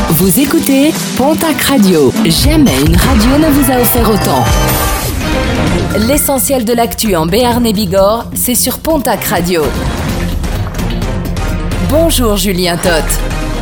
Vous écoutez Pontac Radio. Jamais une radio ne vous a offert autant. L'essentiel de l'actu en Béarn et Bigorre, c'est sur Pontac Radio. Bonjour Julien Todt.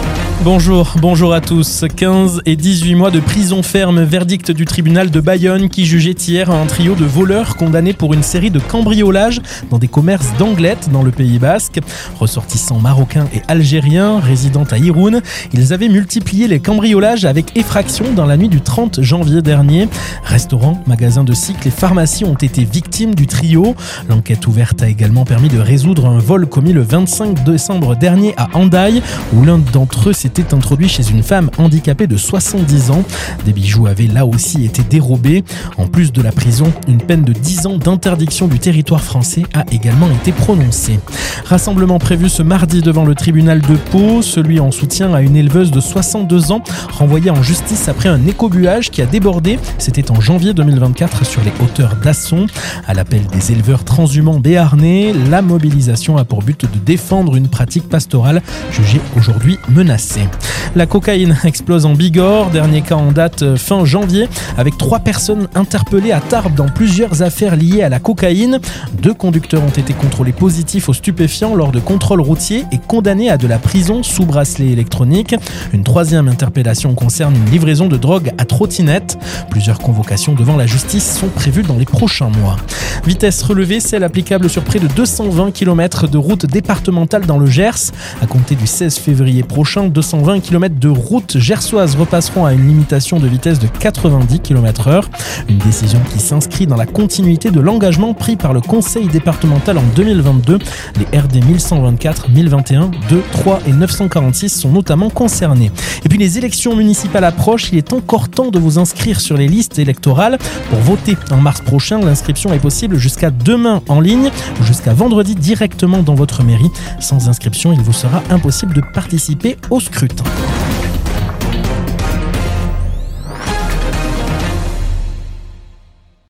Bonjour à tous. 15 et 18 mois de prison ferme, verdict du tribunal de Bayonne qui jugeait hier un trio de voleurs condamnés pour une série de cambriolages dans des commerces d'Anglet dans le Pays Basque. Ressortissants marocains et algériens résidant à Irun, ils avaient multiplié les cambriolages avec effraction dans la nuit du 30 janvier dernier. Restaurants, magasins de cycles et pharmacies ont été victimes du trio. L'enquête ouverte a également permis de résoudre un vol commis le 25 décembre dernier à Hendaye, où l'un d'entre eux s'était introduit chez une femme handicapée de 70 ans. Des bijoux avaient là aussi été dérobés. En plus de la prison, une peine de 10 ans d'interdiction du territoire français a également été prononcée. Rassemblement prévu ce mardi devant le tribunal de Pau, celui en soutien à une éleveuse de 62 ans renvoyée en justice après un écobuage qui a débordé. C'était en janvier 2024 sur les hauteurs d'Asson. À l'appel des éleveurs transhumants béarnais, la mobilisation a pour but de défendre une pratique pastorale jugée aujourd'hui menacée. La cocaïne explose en Bigorre, dernier cas en date fin janvier, avec 3 personnes interpellées à Tarbes dans plusieurs affaires liées à la cocaïne. 2 conducteurs ont été contrôlés positifs aux stupéfiants lors de contrôles routiers et condamnés à de la prison sous bracelet électronique. Une 3e interpellation concerne une livraison de drogue à trottinette. Plusieurs convocations devant la justice sont prévues dans les prochains mois. Vitesse relevée, celle applicable sur près de 220 km de route départementale dans le Gers. À compter du 16 février prochain, 220 km de route gersoise repasseront à une limitation de vitesse de 90 km/h. Une décision qui s'inscrit dans la continuité de l'engagement pris par le conseil départemental en 2022. Les RD 1124, 1021, 2, 3 et 946 sont notamment concernés. Et puis les élections municipales approchent, il est encore temps de vous inscrire sur les listes électorales. Pour voter en mars prochain, l'inscription est possible jusqu'à demain en ligne ou jusqu'à vendredi directement dans votre mairie. Sans inscription, il vous sera impossible de participer au scrutin.